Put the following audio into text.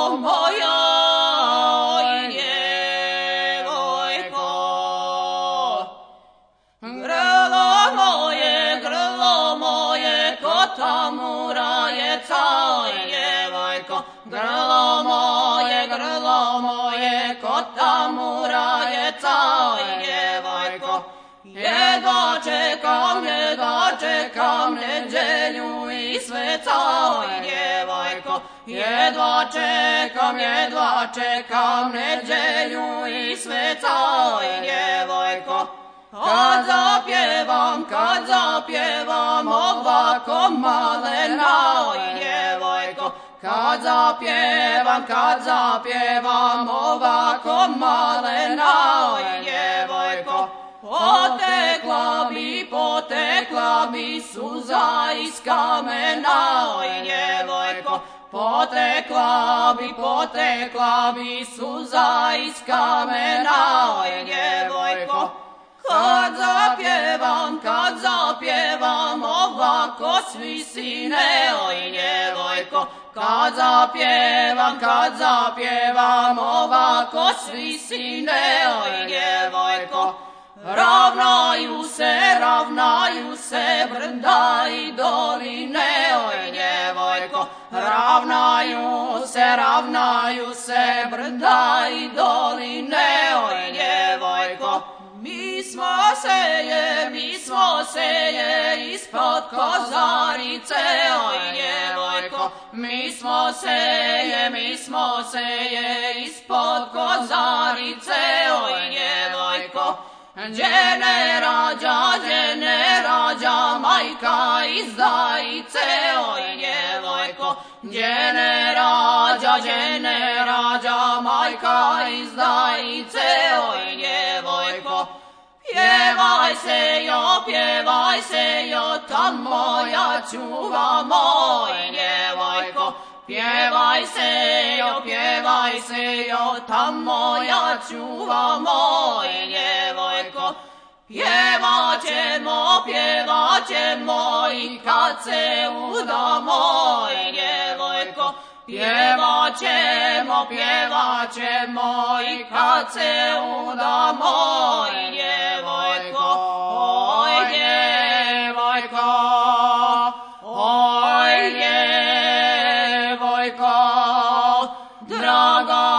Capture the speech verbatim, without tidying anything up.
moja, oj djevojko. Grlo moje, grlo moje, kota murajeca, oj djevojko. Grlo moje, grlo moje, kota murajeca, oj djevojko. Jedva čekam, jedva čekam nedjelju i sveca, oj djevojko. Jedva čekam, jedva čekam nedjelju i sveca, oj djevojko. Kad zapjevam, kad zapjevam ovako malena, oj djevojko. Kad zapjevam, kad zapjevam ovako malena, oj djevojko. Potekla bi, potekla bi suza iz kamena, oj djevojko. Potekla bi, potekla bi suza iz kamena, oj djevojko. Kad zapjevam, kad zapjevam ovako svi sine, oj djevojko. Kad zapjevam, kad zapjevam ovako svi sine, oj djevojko. Ravnaju se, ravnaju se brda i doline, oj djevojko. Ravnaju se, ravnaju se brda i doline, oj djevojko. Mi smo seje, mi smo seje ispod Kozarice, oj djevojko. Mi smo seje, mi smo seje ispod Kozarice, oj djevojko. Gdje ne rađa, gdje ne rađa majka izdajice, oj djevojko. Gdje ne rađa, gdje ne rađa majka izdajice, oj djevojko. Pjevaj se jo, pjevaj se jo, tamo ja čuvam, oj djevojko. Pjevaj se jo, pjevaj se jo, tamo ja čuvam, oj djevojko. Pjevat ćemo, pjevat ćemo i kad se udamo, oj djevojko. Pjevat ćemo, pjevat ćemo i kad se udamo, oj djevojko. Oj djevojko, oj djevojko, draga